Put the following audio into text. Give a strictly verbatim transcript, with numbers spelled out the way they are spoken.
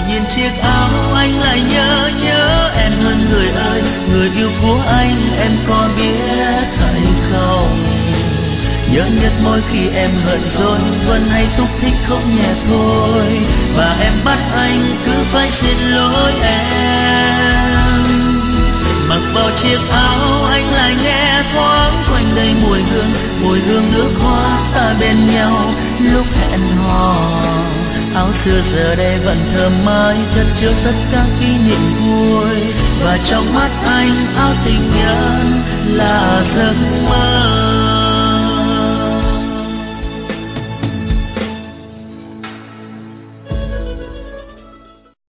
nhìn chiếc áo anh lại nhớ nhớ em hơn người ơi, người yêu của anh em có biết hay không? Nhớ nhất mỗi khi em hận rồi vẫn hay thúc thích không nhẹ thôi, và em bắt anh cứ phải xin lỗi em. Mặc vào chiếc áo anh lại nghe thoáng quanh đây mùi hương, mùi hương nước hoa ta bên nhau lúc hẹn hò. Áo xưa giờ đây vẫn thơm mãi chất chứa tất cả kỷ niệm vui, và trong mắt anh áo tình nhân là giấc mơ.